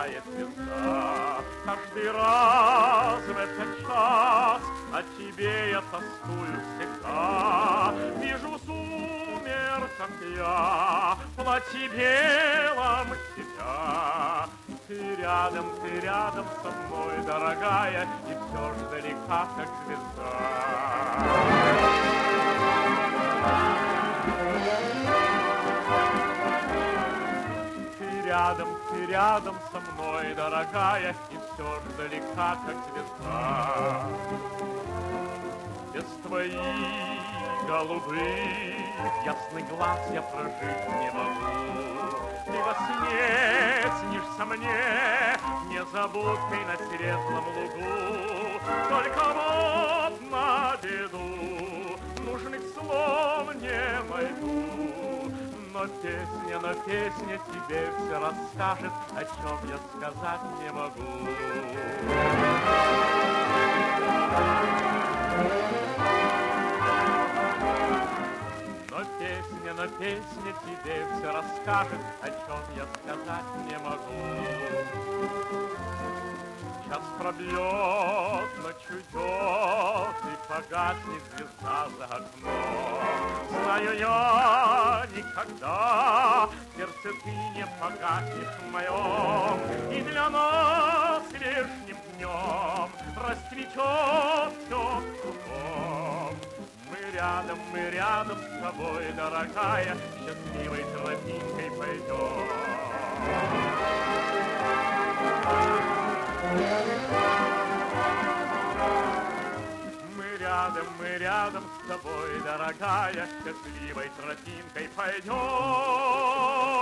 сияет звезда. Каждый раз в этот час о тебе я тоскую всегда. Вижу в сумерках я в платье белом тебя. Ты рядом со мной, дорогая, и все ж далека, как звезда. Ты рядом со мной, дорогая, и все ж далека, как звезда. Без твоих голубых ясных глаз я прожить не могу. Ты во сне снишься мне незабудкой на светлом лугу. Только вот на беду нужных слов не найду. Но песня тебе все расскажет, о чем я сказать не могу. Но песня тебе все расскажет, о чем я сказать не могу. Час пробьет, ночь уйдет, и погаснет звезда за окном. Знаю я никогда, в сердце ты не погаснешь в моем. И для нас лишним днем расцветет все кругом. Мы рядом с тобой, дорогая, счастливой тропинкой пойдем. Мы рядом с тобой, дорогая, счастливой тропинкой пойдем.